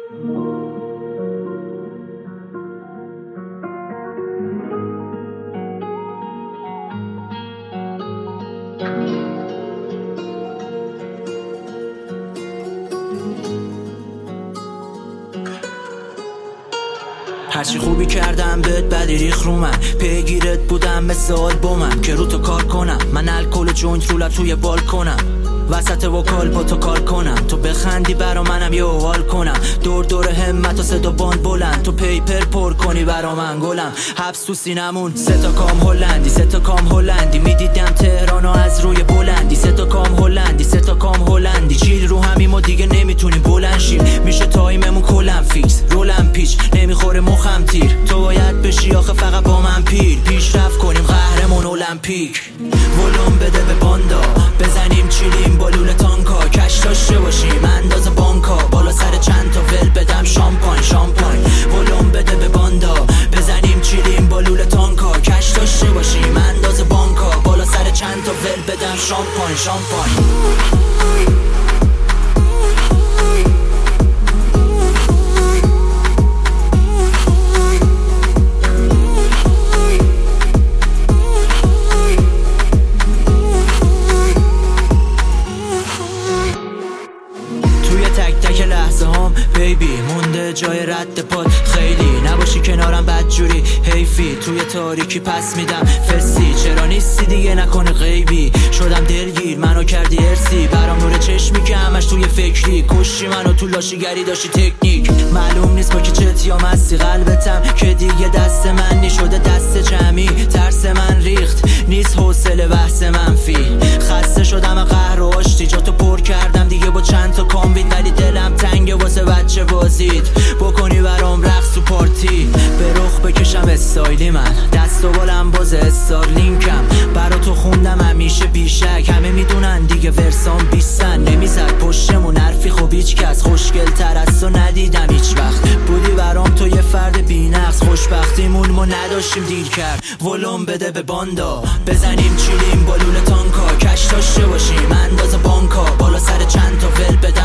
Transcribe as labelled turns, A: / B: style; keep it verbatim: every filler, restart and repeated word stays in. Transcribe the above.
A: هرچی خوبی کردم بهت بدی ریخ رو من، پیگیرت بودم مثل آلبومم که رو تو کار کنم. من الکل و جوینت رو لب توی بالکنم، وسط وکال با تو کار کنم. تو بخندی برا منم یه اوال کنم، دور دور همت و صدا باند بلند. تو پیپر پر کنی برا من گلم، حبس تو سینمون سه تا کام هلندی، سه تا کام هلندی. میدیدم تهرانو از روی بلندی، سه تا کام هلندی، سه تا کام هلندی. چیل رو همیم و دیگه نمیتونیم بلند شیم، میشه تایممون کلم فیکس رولم پیچ نمیخوره مخم تیر. تو باید بشی آخه فقط با من پیر، پیشرفت کنیم قهرمان المپیک. ولوم بده به باندا بزنیم چیلیم با لوله تانکا، کش داشته باشیم انداز بانکا، بالا سر چند تا ول بدم شامپاین شامپاین. ولوم بده به باندا بزنیم چیلیم با لوله تانکا، کش داشته باشیم انداز بانکا، بالا سر چند تا ول بدم شامپاین شامپاین. بیبی مونده جای رد پات خیلی، نباشی کنارم بدجوری حیفی. توی تاریکی پس میدم فسی، چرا نیستی دیگه نکنه غیبی. شدم دلگیر منو کردی ارسی، برام نور چشمی که همش توی فکری. کشی منو تو لاشیگری داشتی تکنیک، معلوم نیست با کی چت یا مستی. قلبتم که دیگه دست من نی شده دست جمعی، ترس من ریخت نیست حوصله بحث منفی. خسته شدم قهر و آشتی، جاتو پر کردم دیگه با چند تا کامبین، ولی دلم تنگه واسه بچه بازید. بکنی برام رقص تو پارتی، به رخ بکشم استایلی من، دست و بالم باز استار لینکم. برا تو خوندم همیشه بیشک، همه میدونن دیگه ورسام بیستن. نمیزد پشتمون حرفی خب هیچ کس، خوشگل تر از تو ندیدم هیچ وقت. بودی برام تو یه فرد بی‌نقص، خوشبختیمون ما نداشتیم دیر کرد. ولوم بده به باندا بزنیم چیلیم با لوله تانکا، کش داشته باشیم انداز بانکا، بالا سر چند تا ول